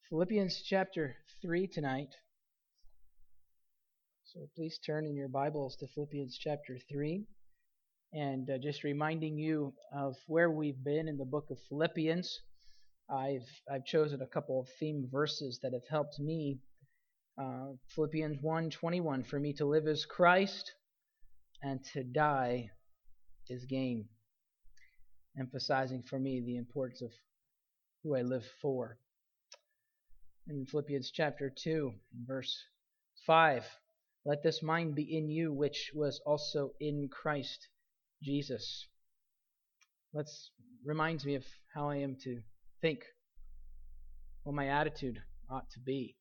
Philippians chapter 3 tonight. So please turn in your Bibles to Philippians chapter 3. And just reminding you of where we've been in the book of Philippians. I've chosen a couple of theme verses that have helped me. Philippians 1:21, for me to live is Christ and to die is gain. Emphasizing for me the importance of who I live for. In Philippians chapter 2, verse 5, let this mind be in you, which was also in Christ Jesus. Reminds me of how I am to think, what my attitude ought to be.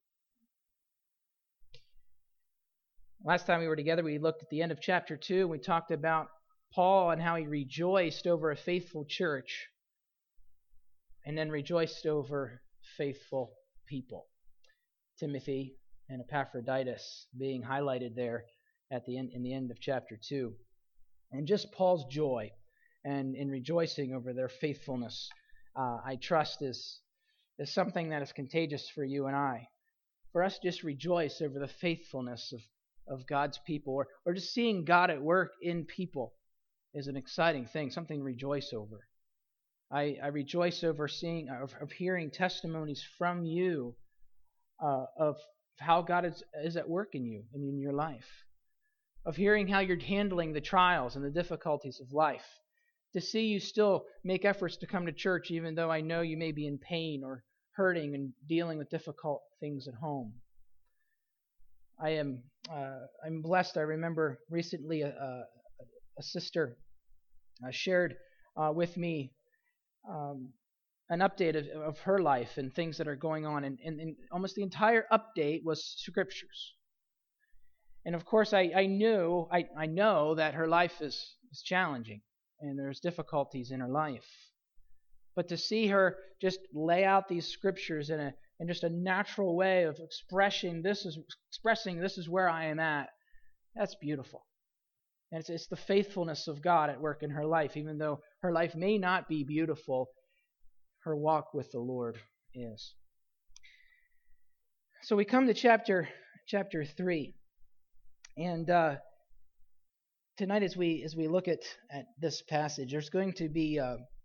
Last time we were together, we looked at the end of chapter 2. We talked about Paul and how he rejoiced over a faithful church and then rejoiced over faithful people. Timothy and Epaphroditus being highlighted there at the end, in the end of chapter 2. And just Paul's joy and in rejoicing over their faithfulness, I trust is something that is contagious for you and I. For us to just rejoice over the faithfulness of God's people, or just seeing God at work in people is an exciting thing, something to rejoice over. I rejoice over of hearing testimonies from you of how God is at work in you and in your life, of hearing how you're handling the trials and the difficulties of life, to see you still make efforts to come to church even though I know you may be in pain or hurting and dealing with difficult things at home. I'm blessed. I remember recently a sister shared with me an update of her life and things that are going on, and almost the entire update was scriptures. And of course, I know that her life is challenging and there's difficulties in her life. But to see her just lay out these scriptures in just a natural way of expressing this is where I am at, that's beautiful. And it's the faithfulness of God at work in her life. Even though her life may not be beautiful, her walk with the Lord is. So we come to chapter 3. And tonight as we look at this passage, there's going to be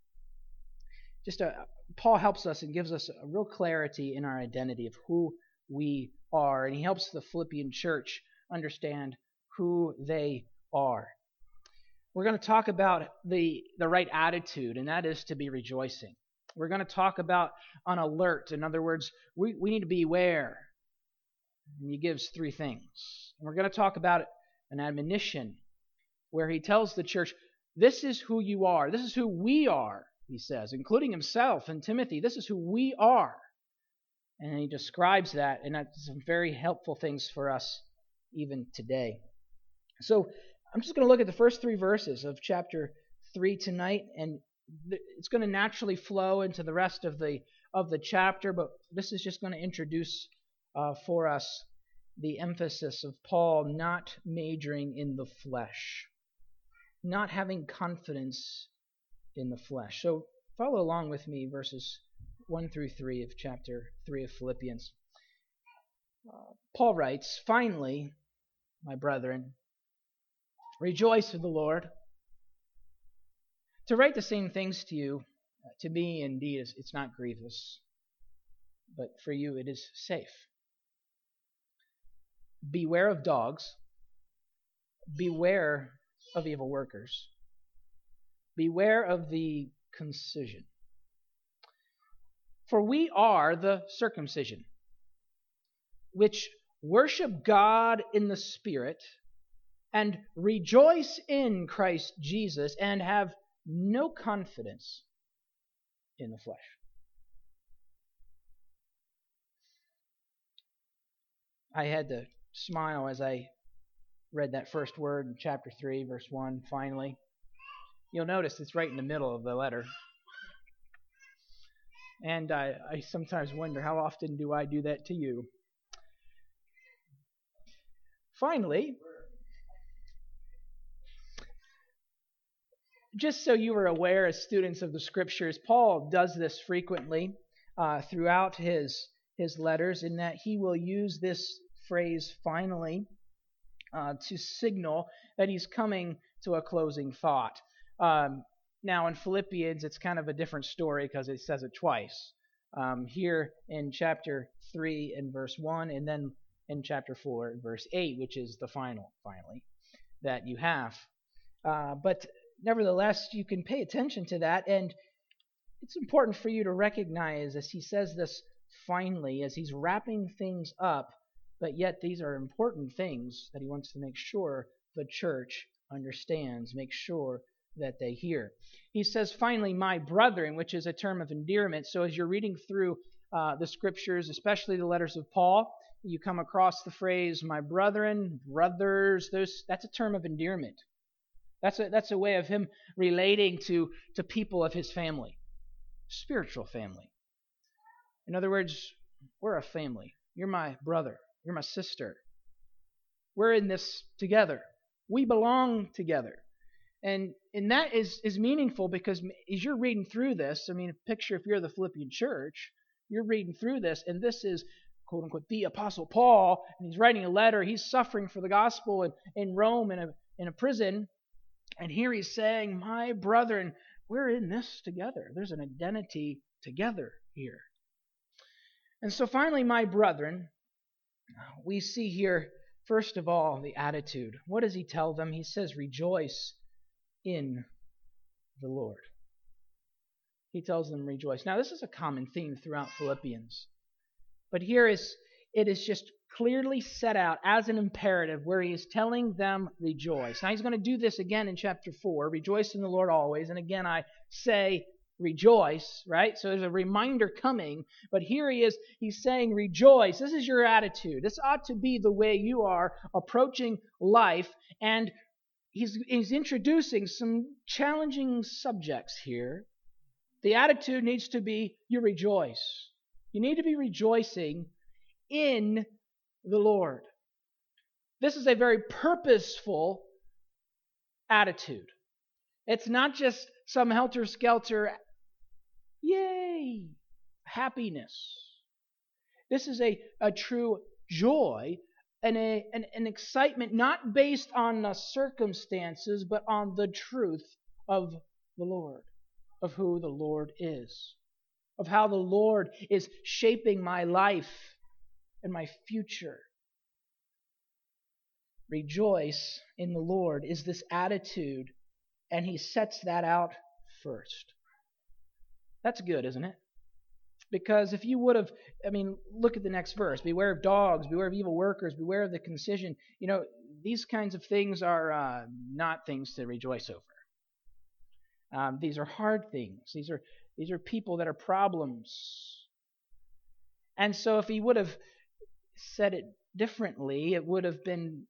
Paul helps us and gives us a real clarity in our identity of who we are. And he helps the Philippian church understand who they are. We're going to talk about the right attitude, and that is to be rejoicing. We're going to talk about on alert. In other words, we need to beware. And he gives 3 things. And we're going to talk about an admonition where he tells the church, this is who you are. This is who we are, he says, including himself and Timothy. This is who we are. And he describes that, and that's some very helpful things for us even today. So I'm just going to look at the first 3 verses of chapter 3 tonight, and it's going to naturally flow into the rest of the chapter, but this is just going to introduce for us the emphasis of Paul not majoring in the flesh, not having confidence in the flesh. So follow along with me, verses 1 through 3 of chapter 3 of Philippians. Paul writes, finally, my brethren, rejoice in the Lord. To write the same things to you, to me indeed, it's not grievous, but for you it is safe. Beware of dogs. Beware of evil workers. Beware of the concision. For we are the circumcision, which worship God in the Spirit, and rejoice in Christ Jesus, and have no confidence in the flesh. I had to smile as I read that first word in chapter 3, verse 1, finally. You'll notice it's right in the middle of the letter. And I sometimes wonder, how often do I do that to you? Finally, just so you are aware as students of the Scriptures, Paul does this frequently throughout his his letters, in that he will use this phrase finally to signal that he's coming to a closing thought. Now in Philippians, it's kind of a different story because it says it twice. Here in chapter 3 and verse 1, and then in chapter 4 and verse 8, which is the finally, that you have. But nevertheless, you can pay attention to that, and it's important for you to recognize as he says this finally, as he's wrapping things up, but yet these are important things that he wants to make sure the church understands, make sure that they hear. He says, finally, my brethren, which is a term of endearment. So as you're reading through the scriptures, especially the letters of Paul, you come across the phrase, my brethren, brothers, that's a term of endearment. That's a way of him relating to people of his family, spiritual family. In other words, we're a family. You're my brother. You're my sister. We're in this together. We belong together. And that is meaningful because as you're reading through this, I mean, picture if you're the Philippian church, you're reading through this, and this is, quote unquote, the Apostle Paul, and he's writing a letter. He's suffering for the gospel in Rome in a prison. And here he's saying, my brethren, we're in this together. There's an identity together here. And so finally, my brethren, we see here, first of all, the attitude. What does he tell them? He says, rejoice in the Lord. He tells them, rejoice. Now, this is a common theme throughout Philippians. But here it is just clearly set out as an imperative where he is telling them, rejoice. Now, he's going to do this again in chapter 4. Rejoice in the Lord always. And again, I say, rejoice, right? So there's a reminder coming, but here he's saying rejoice. This is your attitude. This ought to be the way you are approaching life, and he's introducing some challenging subjects here. The attitude needs to be you rejoice. You need to be rejoicing in the Lord. This is a very purposeful attitude. It's not just some helter-skelter, yay, happiness. This is a true joy and an excitement not based on the circumstances, but on the truth of the Lord, of who the Lord is, of how the Lord is shaping my life and my future. Rejoice in the Lord is this attitude, and he sets that out first. That's good, isn't it? Because if you would have, look at the next verse. Beware of dogs, beware of evil workers, beware of the concision. These kinds of things are not things to rejoice over. These are hard things. These are people that are problems. And so if he would have said it differently, it would have been,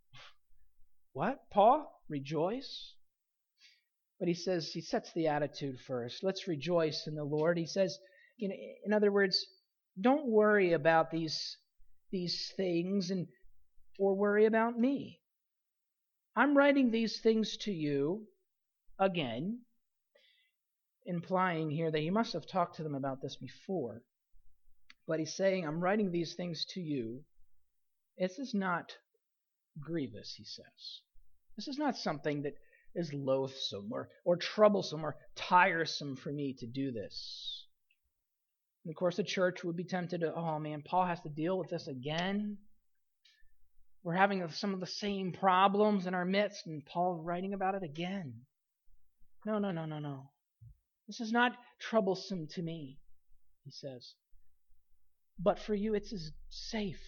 what, Paul? Rejoice? But he sets the attitude first. Let's rejoice in the Lord. He says, in other words, don't worry about these things or worry about me. I'm writing these things to you again, implying here that he must have talked to them about this before. But he's saying, I'm writing these things to you. This is not grievous, he says. This is not something that is loathsome or troublesome or tiresome for me to do this. And of course, the church would be tempted to, oh man, Paul has to deal with this again. We're having some of the same problems in our midst, and Paul writing about it again. No. This is not troublesome to me, he says. But for you, it's safe.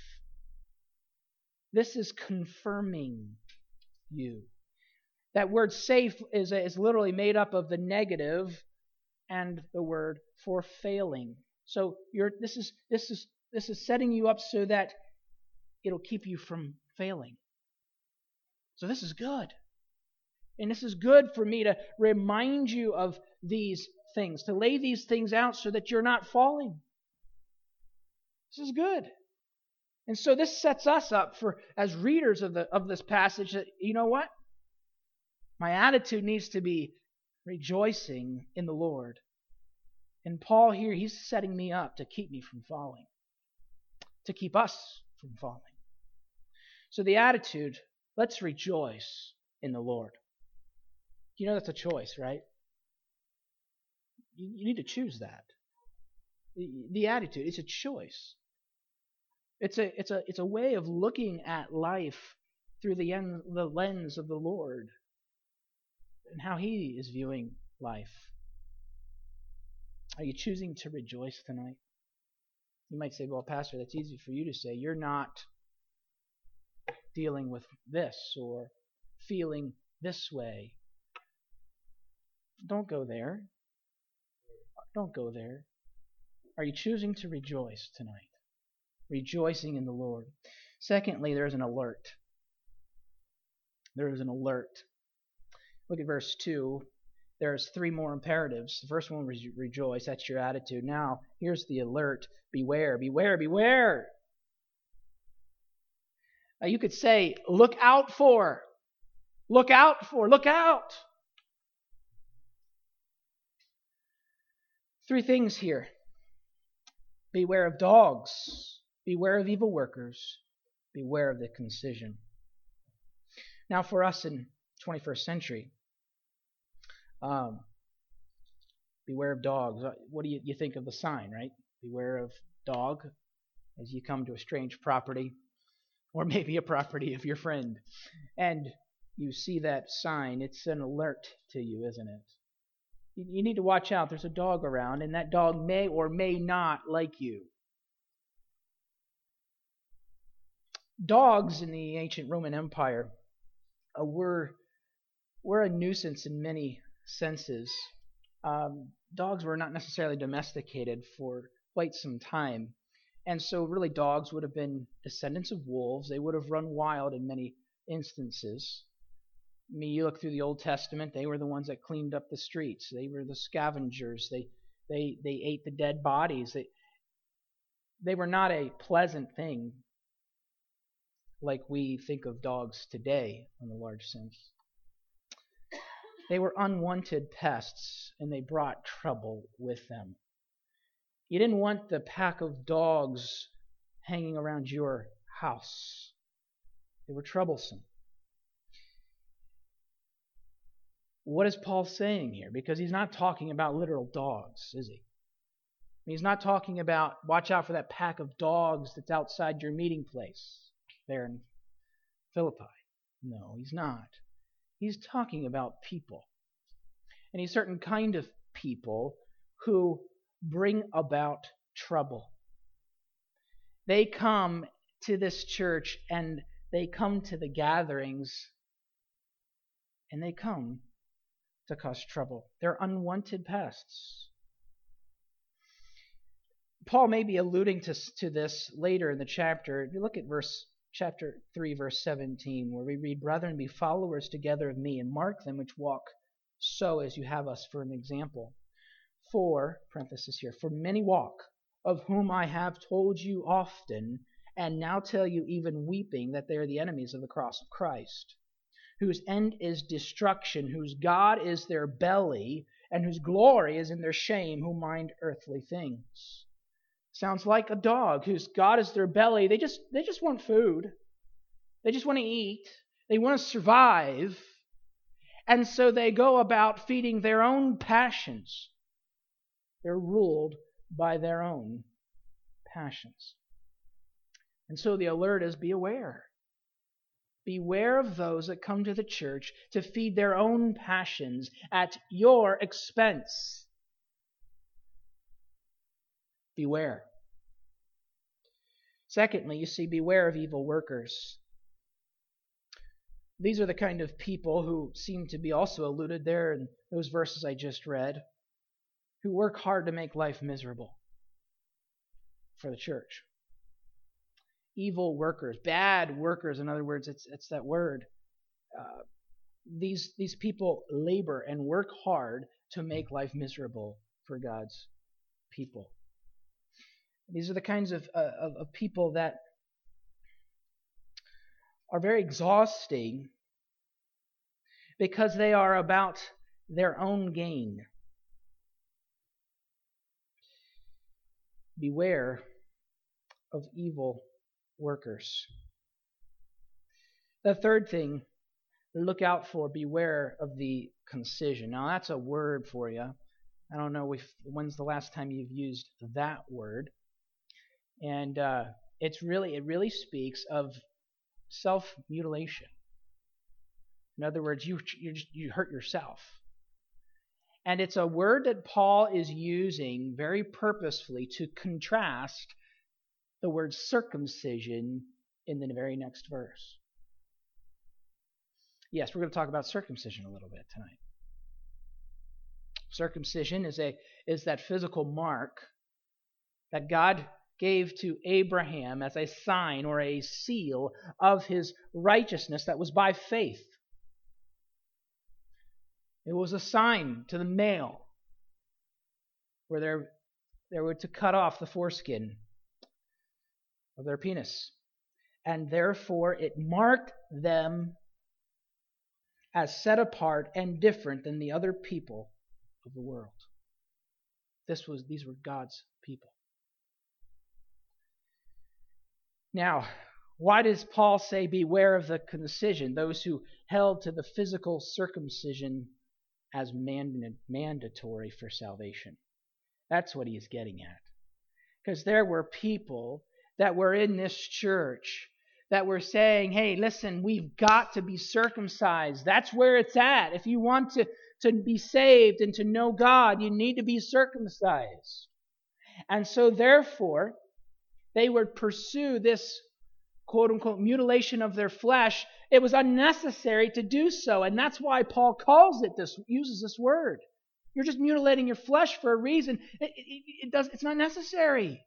This is confirming you. That word safe is literally made up of the negative and the word for failing. So this is setting you up so that it'll keep you from failing. So this is good. And this is good for me to remind you of these things, to lay these things out so that you're not falling. This is good. And so this sets us up for, as readers of this passage, that, you know what? My attitude needs to be rejoicing in the Lord. And Paul here, he's setting me up to keep me from falling. to keep us from falling. So the attitude, let's rejoice in the Lord. You know that's a choice, right? You need to choose that. The attitude, it's a choice. It's a way of looking at life through the lens of the Lord and how He is viewing life. Are you choosing to rejoice tonight? You might say, well, Pastor, that's easy for you to say. You're not dealing with this or feeling this way. Don't go there. Don't go there. Are you choosing to rejoice tonight? Rejoicing in the Lord. Secondly, there's an alert. There is an alert. Look at verse 2. There's 3 more imperatives. The first one was rejoice. That's your attitude. Now, here's the alert. Beware, beware, beware. You could say, look out for. Look out for. Look out. 3 things here. Beware of dogs. Beware of evil workers. Beware of the concision. Now, for us in 21st century, beware of dogs. What do you think of the sign, right? Beware of dog as you come to a strange property, or maybe a property of your friend, and you see that sign. It's an alert to you, isn't it? You need to watch out. There's a dog around, and that dog may or may not like you. Dogs in the ancient Roman Empire were a nuisance in many senses. Dogs were not necessarily domesticated for quite some time, and so really dogs would have been descendants of wolves. They would have run wild in many instances. I mean, you look through the Old Testament, they were the ones that cleaned up the streets. They were the scavengers. They ate the dead bodies. They were not a pleasant thing like we think of dogs today in a large sense. They were unwanted pests, and they brought trouble with them. You didn't want the pack of dogs hanging around your house. They were troublesome. What is Paul saying here? Because he's not talking about literal dogs, is he? He's not talking about, watch out for that pack of dogs that's outside your meeting place there in Philippi. No, he's not. He's talking about people. And a certain kind of people who bring about trouble. They come to this church and they come to the gatherings and they come to cause trouble. They're unwanted pests. Paul may be alluding to this later in the chapter. If you look at chapter 3, verse 17, where we read, "Brethren, be followers together of me, and mark them which walk so as you have us for an example. For," parenthesis here, "for many walk, of whom I have told you often, and now tell you even weeping, that they are the enemies of the cross of Christ, whose end is destruction, whose God is their belly, and whose glory is in their shame, who mind earthly things." Sounds like a dog whose God is their belly. They just want food. They just want to eat. They want to survive. And so they go about feeding their own passions. They're ruled by their own passions. And so the alert is, be aware. Beware of those that come to the church to feed their own passions at your expense. Beware. Secondly, you see, beware of evil workers. These are the kind of people who seem to be also alluded there in those verses I just read, who work hard to make life miserable for the church. Evil workers, bad workers, in other words, it's that word. These people labor and work hard to make life miserable for God's people. These are the kinds of people that are very exhausting because they are about their own gain. Beware of evil workers. The third thing, look out for, beware of the concision. Now that's a word for you. I don't know when's the last time you've used that word. And it really speaks of self-mutilation. In other words, you hurt yourself. And it's a word that Paul is using very purposefully to contrast the word circumcision in the very next verse. Yes, we're going to talk about circumcision a little bit tonight. Circumcision is that physical mark that God gave to Abraham as a sign or a seal of his righteousness that was by faith. It was a sign to the male where they were to cut off the foreskin of their penis. And therefore it marked them as set apart and different than the other people of the world. These were God's people. Now, why does Paul say beware of the concision, those who held to the physical circumcision as mandatory for salvation? That's what he is getting at. Because there were people that were in this church that were saying, hey, listen, we've got to be circumcised. That's where it's at. If you want to be saved and to know God, you need to be circumcised. And so therefore, they would pursue this quote-unquote mutilation of their flesh. It was unnecessary to do so, and that's why Paul uses this word. You're just mutilating your flesh for a reason. It's not necessary.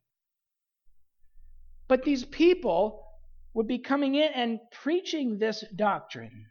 But these people would be coming in and preaching this doctrine.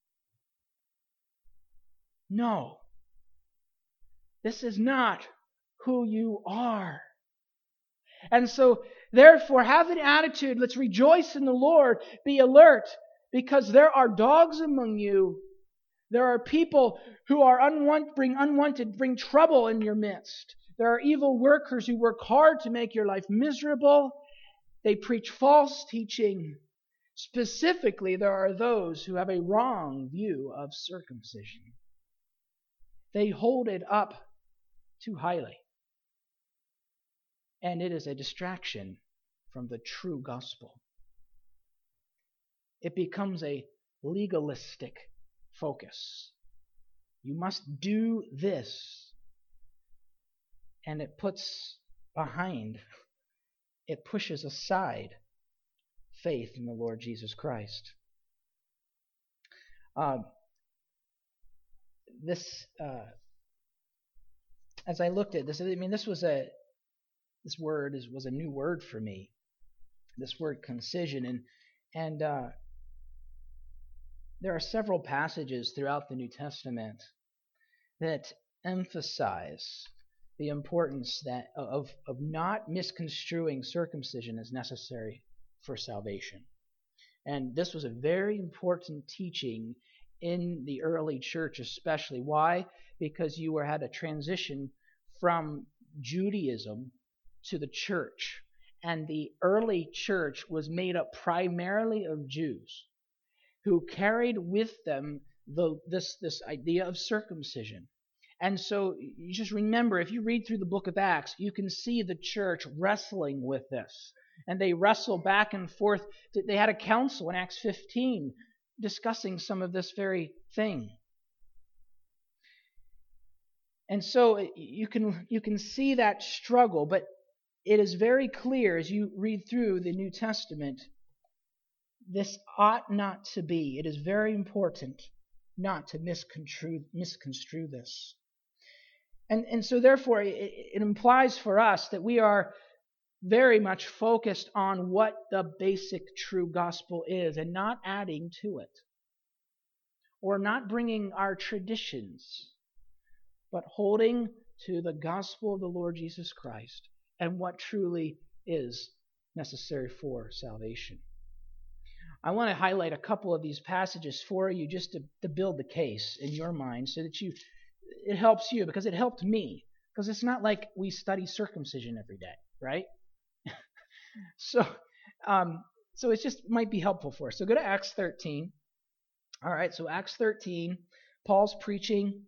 No, this is not who you are. And so, therefore, have an attitude. Let's rejoice in the Lord. Be alert, because there are dogs among you. There are people who are bring trouble in your midst. There are evil workers who work hard to make your life miserable. They preach false teaching. Specifically, there are those who have a wrong view of circumcision. They hold it up too highly. And it is a distraction from the true gospel. It becomes a legalistic focus. You must do this. And it pushes aside faith in the Lord Jesus Christ. As I looked at this, this word was a new word for me. This word concision, and there are several passages throughout the New Testament that emphasize the importance of not misconstruing circumcision as necessary for salvation. And this was a very important teaching in the early church especially. Why? Because you had a transition from Judaism to the church. And the early church was made up primarily of Jews who carried with them this idea of circumcision. And so you just remember, if you read through the book of Acts, you can see the church wrestling with this. And they wrestle back and forth. They had a council in Acts 15 discussing some of this very thing. And so you can see that struggle, but it is very clear as you read through the New Testament, this ought not to be. It is very important not to misconstrue this. And so therefore it implies for us that we are very much focused on what the basic true gospel is and not adding to it, or not bringing our traditions, but holding to the gospel of the Lord Jesus Christ and what truly is necessary for salvation. I want to highlight a couple of these passages for you just to build the case in your mind so that it helps you, because it helped me. Because it's not like we study circumcision every day, right? So, so it just might be helpful for us. So go to Acts 13. All right, so Acts 13, Paul's preaching,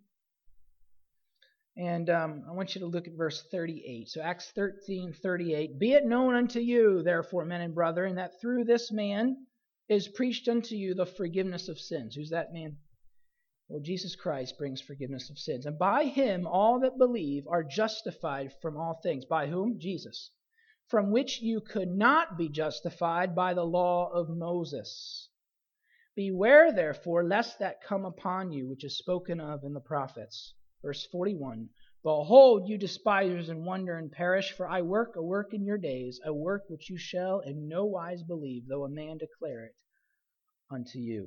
and I want you to look at verse 38. So Acts 13:38. Be it known unto you, therefore, men and brethren, that through this man is preached unto you the forgiveness of sins. Who's that man? Well, Jesus Christ brings forgiveness of sins. And by him all that believe are justified from all things. By whom? Jesus. From which you could not be justified by the law of Moses. Beware, therefore, lest that come upon you, which is spoken of in the prophets. Verse 41. Behold, you despisers, and wonder and perish, for I work a work in your days, a work which you shall in no wise believe, though a man declare it unto you.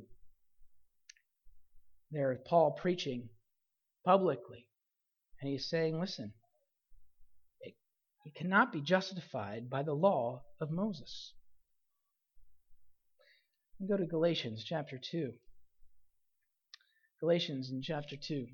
There is Paul preaching publicly, and he's saying, listen, you cannot be justified by the law of Moses. We go to Galatians chapter 2. Galatians in chapter 2.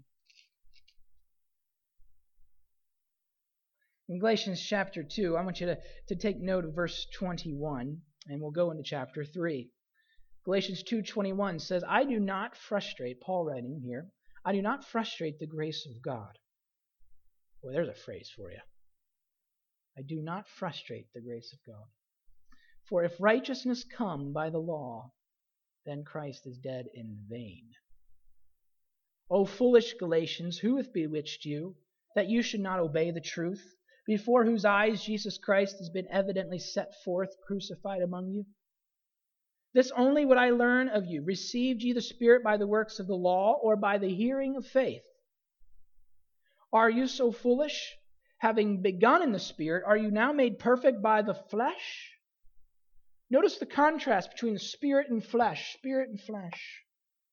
In Galatians chapter 2, I want you to take note of verse 21, and we'll go into chapter 3. Galatians 2:21 says, I do not frustrate, Paul writing here, I do not frustrate the grace of God. Boy, there's a phrase for you. I do not frustrate the grace of God. For if righteousness come by the law, then Christ is dead in vain. O foolish Galatians, who hath bewitched you, that you should not obey the truth, before whose eyes Jesus Christ has been evidently set forth, crucified among you? This only would I learn of you. Received ye the Spirit by the works of the law, or by the hearing of faith? Are you so foolish? Having begun in the Spirit, are you now made perfect by the flesh? Notice the contrast between the Spirit and flesh. Spirit and flesh.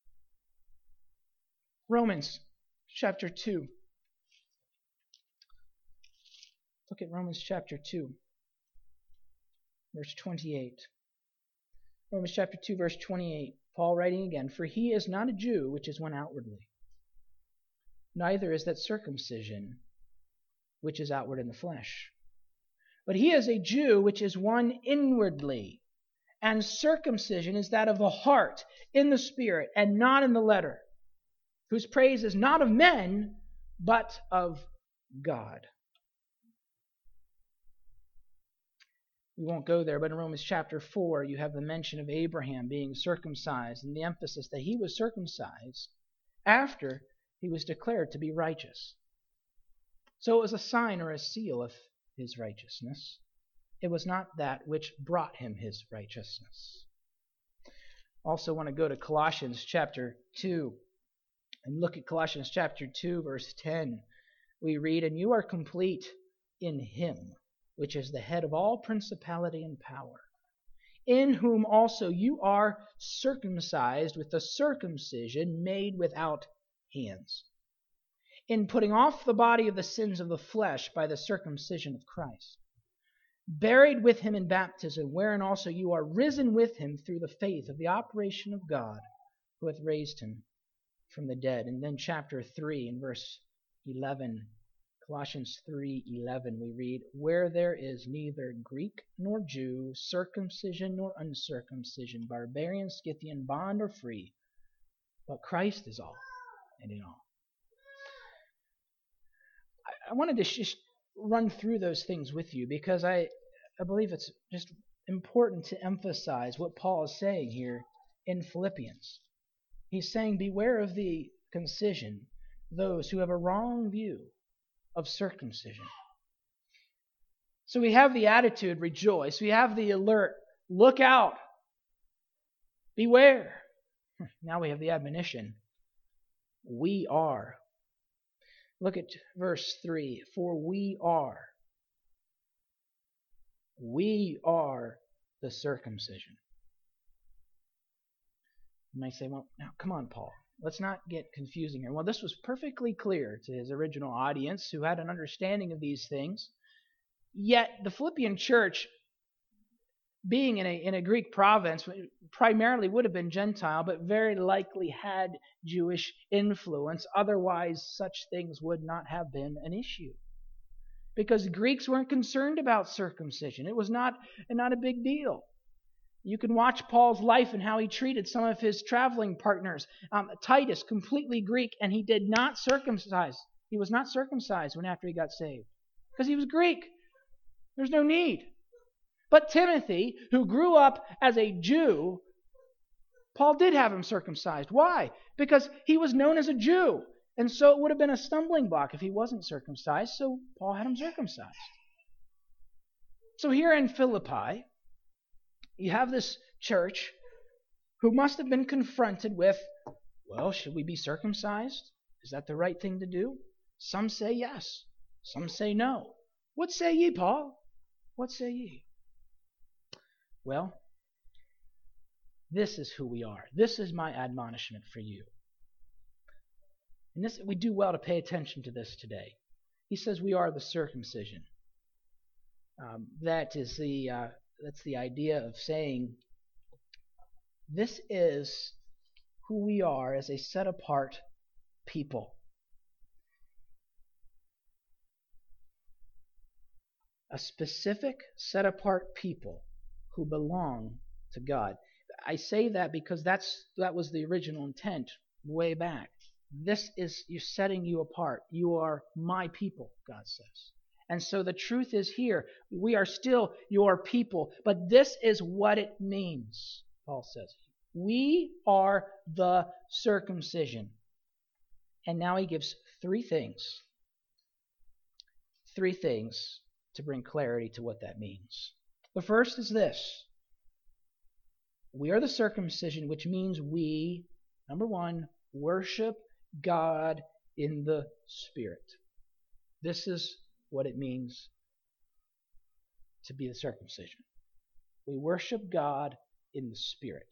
Romans chapter 2. Look at Romans chapter 2, verse 28. Romans chapter 2, verse 28, Paul writing again, For he is not a Jew, which is one outwardly, neither is that circumcision, which is outward in the flesh. But he is a Jew, which is one inwardly, and circumcision is that of the heart, in the spirit, and not in the letter, whose praise is not of men, but of God. We won't go there, but in Romans chapter 4, you have the mention of Abraham being circumcised, and the emphasis that he was circumcised after he was declared to be righteous. So it was a sign or a seal of his righteousness. It was not that which brought him his righteousness. Also want to go to Colossians chapter 2 and look at Colossians chapter 2, verse 10. We read, And you are complete in him, which is the head of all principality and power, in whom also you are circumcised with the circumcision made without hands, in putting off the body of the sins of the flesh by the circumcision of Christ, buried with him in baptism, wherein also you are risen with him through the faith of the operation of God, who hath raised him from the dead. And then chapter 3 in verse 11, Colossians 3:11, we read, Where there is neither Greek nor Jew, circumcision nor uncircumcision, barbarian, Scythian, bond or free, but Christ is all and in all. I wanted to just run through those things with you because I believe it's just important to emphasize what Paul is saying here in Philippians. He's saying, beware of the concision, those who have a wrong view of circumcision. So we have the attitude, rejoice. We have the alert, look out, beware. Now we have the admonition, we are. Look at verse 3. For we are the circumcision. You might say, well, now come on, Paul. Let's not get confusing here. Well, this was perfectly clear to his original audience who had an understanding of these things. Yet the Philippian church, being in a Greek province, primarily would have been Gentile, but very likely had Jewish influence. Otherwise, such things would not have been an issue. because Greeks weren't concerned about circumcision. It was not a big deal. You can watch Paul's life and how he treated some of his traveling partners. Titus, completely Greek, and he did not circumcise. He was not circumcised after he got saved because he was Greek. There's no need. But Timothy, who grew up as a Jew, Paul did have him circumcised. Why? Because he was known as a Jew. And so it would have been a stumbling block if he wasn't circumcised, so Paul had him circumcised. So here in Philippi, you have this church who must have been confronted with, well, should we be circumcised? Is that the right thing to do? Some say yes. Some say no. What say ye, Paul? What say ye? Well, this is who we are. This is my admonishment for you. And we do well to pay attention to this today. He says we are the circumcision. That's the idea of saying this is who we are as a set-apart people. A specific, set-apart people who belong to God. I say that because that was the original intent way back. This is setting you apart. You are my people, God says. And so the truth is here, we are still your people, but this is what it means, Paul says. We are the circumcision. And now he gives three things to bring clarity to what that means. The first is this. We are the circumcision, which means we, number one, worship God in the Spirit. This is what it means to be the circumcision. We worship God in the Spirit.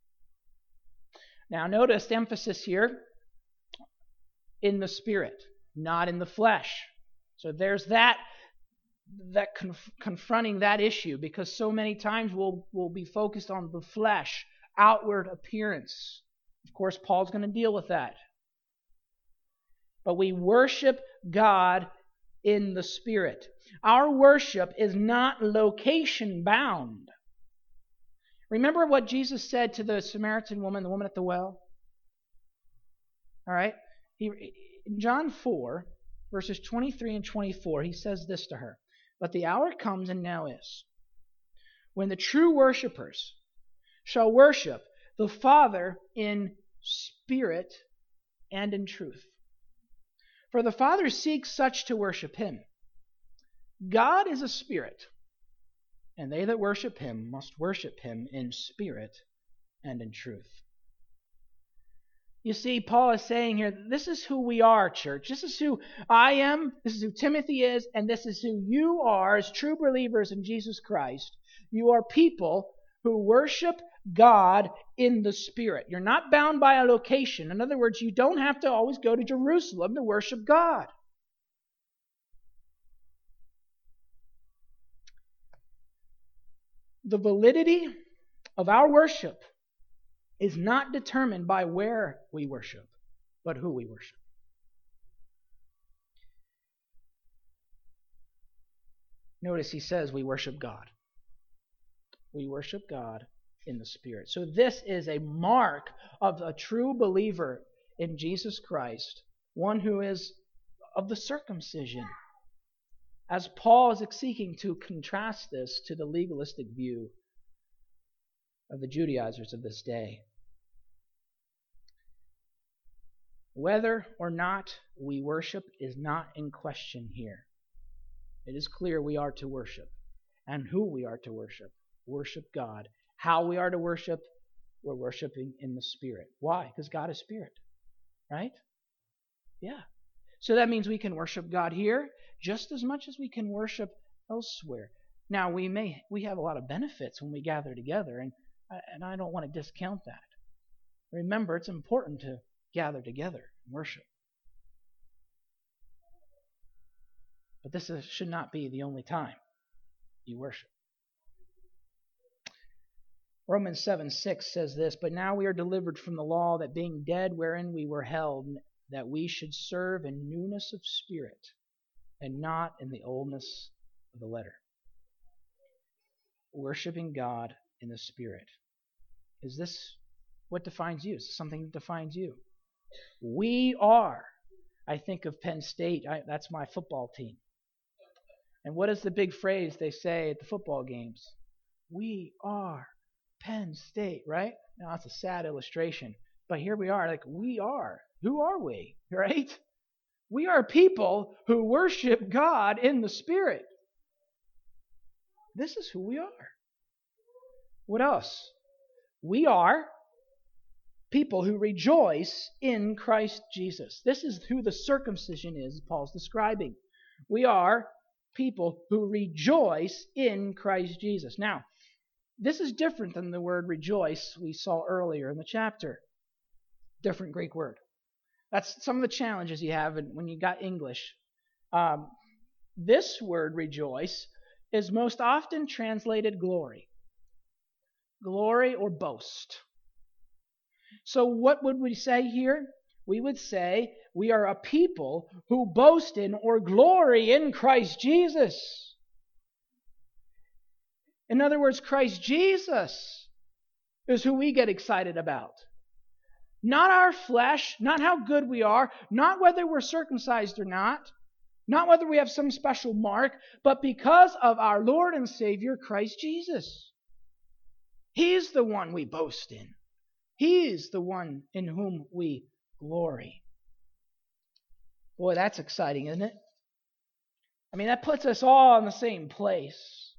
Now notice the emphasis here, in the Spirit, not in the flesh. So there's that confronting that issue, because so many times we'll be focused on the flesh, outward appearance. Of course, Paul's going to deal with that. But we worship God in the Spirit. Our worship is not location bound. Remember what Jesus said to the Samaritan woman, the woman at the well? All right? In John 4, verses 23 and 24, he says this to her. But the hour comes, and now is, when the true worshipers shall worship the Father in spirit and in truth. For the Father seeks such to worship him. God is a spirit, and they that worship him must worship him in spirit and in truth. You see, Paul is saying here, this is who we are, church. This is who I am, this is who Timothy is, and this is who you are as true believers in Jesus Christ. You are people who worship God in the Spirit. You're not bound by a location. In other words, you don't have to always go to Jerusalem to worship God. The validity of our worship is not determined by where we worship, but who we worship. Notice he says we worship God. We worship God in the Spirit. So this is a mark of a true believer in Jesus Christ, one who is of the circumcision. As Paul is seeking to contrast this to the legalistic view of the Judaizers of this day. Whether or not we worship is not in question here. It is clear we are to worship, and who we are to worship. Worship God. How we are to worship, we're worshiping in the Spirit. Why? Because God is Spirit, right? Yeah. So that means we can worship God here just as much as we can worship elsewhere. Now, we have a lot of benefits when we gather together, and I don't want to discount that. Remember, it's important to gather together and worship. But this should not be the only time you worship. Romans 7:6 says this, but now we are delivered from the law, that being dead wherein we were held, that we should serve in newness of spirit, and not in the oldness of the letter. Worshiping God in the Spirit. Is this what defines you? Is this something that defines you? We are. I think of Penn State. That's my football team. And what is the big phrase they say at the football games? We are Penn State, right? Now, that's a sad illustration. But here we are, like we are. Who are we, right? We are people who worship God in the Spirit. This is who we are. What else? We are people who rejoice in Christ Jesus. This is who the circumcision is Paul's describing. We are people who rejoice in Christ Jesus. Now, this is different than the word rejoice we saw earlier in the chapter. Different Greek word. That's some of the challenges you have when you got English. This word rejoice is most often translated glory. Glory or boast. So what would we say here? We would say we are a people who boast in or glory in Christ Jesus. In other words, Christ Jesus is who we get excited about. Not our flesh, not how good we are, not whether we're circumcised or not whether we have some special mark, but because of our Lord and Savior, Christ Jesus. He's the one we boast in. He is the one in whom we glory. Boy, that's exciting, isn't it? I mean, that puts us all in the same place.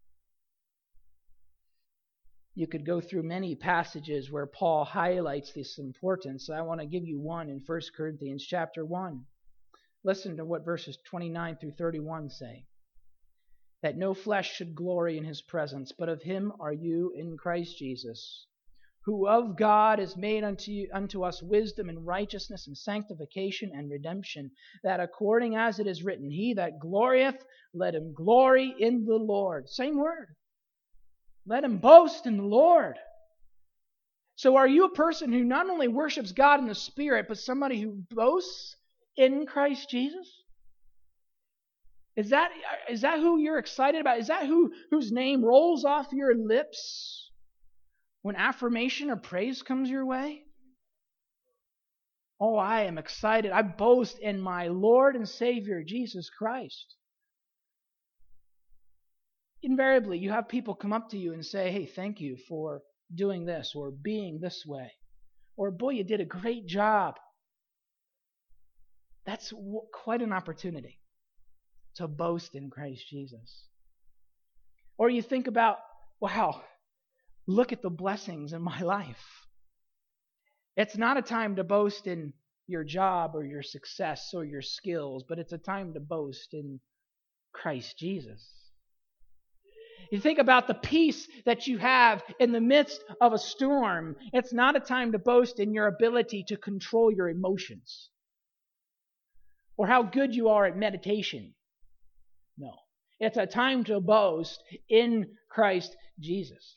You could go through many passages where Paul highlights this importance. I want to give you one in 1 Corinthians chapter 1. Listen to what verses 29 through 31 say. That no flesh should glory in his presence, but of him are you in Christ Jesus, who of God is made unto us wisdom and righteousness and sanctification and redemption, that according as it is written, he that glorieth, let him glory in the Lord. Same word. Let him boast in the Lord. So are you a person who not only worships God in the Spirit, but somebody who boasts in Christ Jesus? Is that who you're excited about? Is that whose name rolls off your lips when affirmation or praise comes your way? Oh, I am excited. I boast in my Lord and Savior, Jesus Christ. Invariably, you have people come up to you and say, hey, thank you for doing this or being this way. Or, boy, you did a great job. That's quite an opportunity to boast in Christ Jesus. Or you think about, wow, look at the blessings in my life. It's not a time to boast in your job or your success or your skills, but it's a time to boast in Christ Jesus. You think about the peace that you have in the midst of a storm. It's not a time to boast in your ability to control your emotions or how good you are at meditation. No. It's a time to boast in Christ Jesus.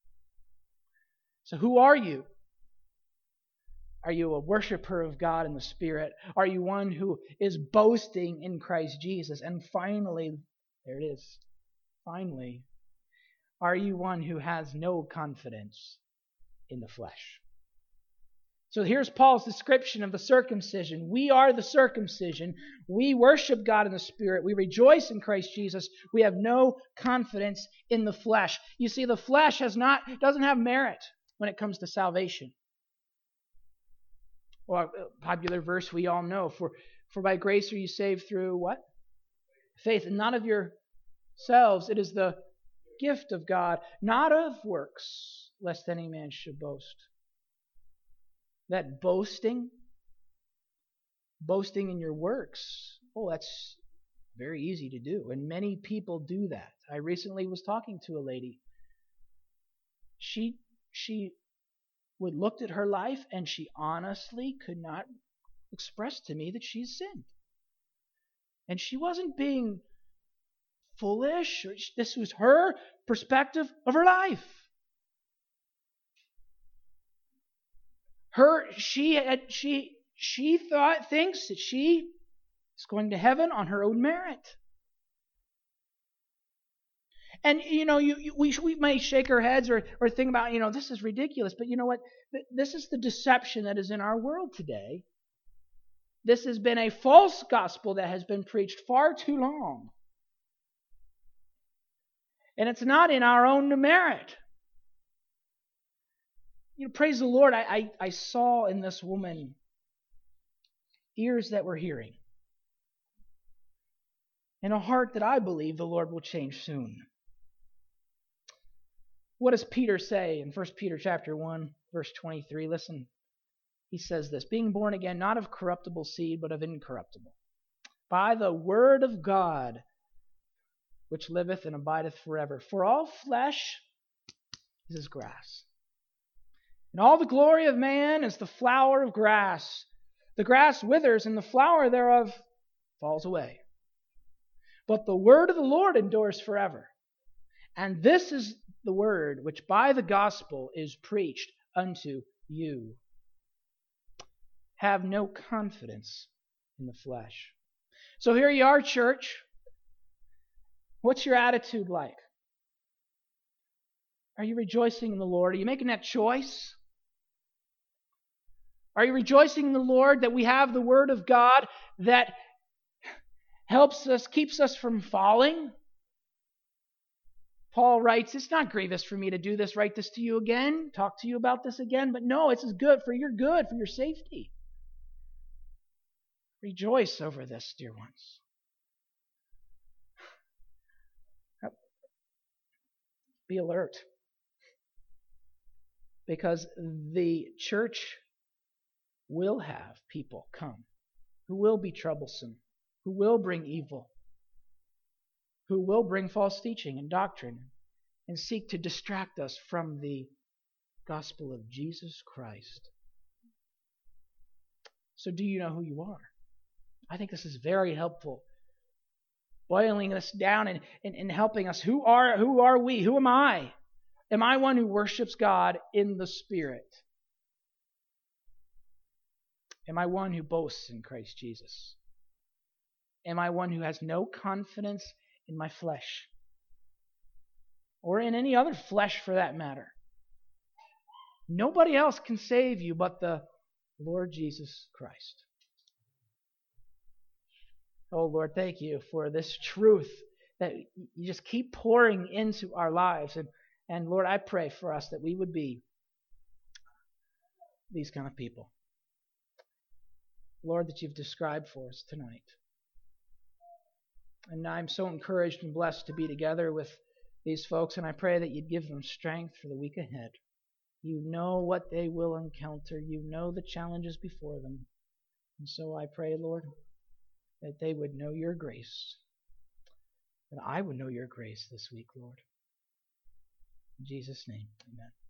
So who are you? Are you a worshiper of God in the Spirit? Are you one who is boasting in Christ Jesus? And finally, there it is. Finally, are you one who has no confidence in the flesh? So here's Paul's description of the circumcision. We are the circumcision. We worship God in the Spirit. We rejoice in Christ Jesus. We have no confidence in the flesh. You see, the flesh doesn't have merit when it comes to salvation. Well, a popular verse we all know, for by grace are you saved through what? Faith, and not of yourselves. It is the gift of God, not of works, lest any man should boast. That boasting in your works, that's very easy to do. And many people do that. I recently was talking to a lady. She would looked at her life and she honestly could not express to me that she's sinned. And she wasn't being foolish. This was her perspective of her life. She thinks that she is going to heaven on her own merit. And, we may shake our heads or think about, this is ridiculous. But you know what? This is the deception that is in our world today. This has been a false gospel that has been preached far too long. And it's not in our own merit. Praise the Lord, I saw in this woman ears that were hearing. And a heart that I believe the Lord will change soon. What does Peter say in 1 Peter chapter 1, verse 23? Listen, he says this, being born again, not of corruptible seed, but of incorruptible, by the word of God, which liveth and abideth forever. For all flesh is as grass, and all the glory of man is the flower of grass. The grass withers, and the flower thereof falls away. But the word of the Lord endures forever. And this is the word which by the gospel is preached unto you. Have no confidence in the flesh. So here you are, church. What's your attitude like? Are you rejoicing in the Lord? Are you making that choice? Are you rejoicing in the Lord that we have the Word of God that helps us, keeps us from falling? Paul writes, it's not grievous for me to do this, write this to you again, talk to you about this again, but no, it's good, for your safety. Rejoice over this, dear ones. Be alert. Because the church will have people come who will be troublesome, who will bring evil, who will bring false teaching and doctrine and seek to distract us from the gospel of Jesus Christ. So do you know who you are? I think this is very helpful. Boiling us down and helping us. Who are we? Who am I? Am I one who worships God in the Spirit? Am I one who boasts in Christ Jesus? Am I one who has no confidence in my flesh? Or in any other flesh for that matter? Nobody else can save you but the Lord Jesus Christ. Oh Lord, thank you for this truth that you just keep pouring into our lives. And Lord, I pray for us that we would be these kind of people. Lord, that you've described for us tonight. And I'm so encouraged and blessed to be together with these folks, and I pray that you'd give them strength for the week ahead. You know what they will encounter. You know the challenges before them. And so I pray, Lord, that they would know your grace. That I would know your grace this week, Lord. In Jesus' name, amen.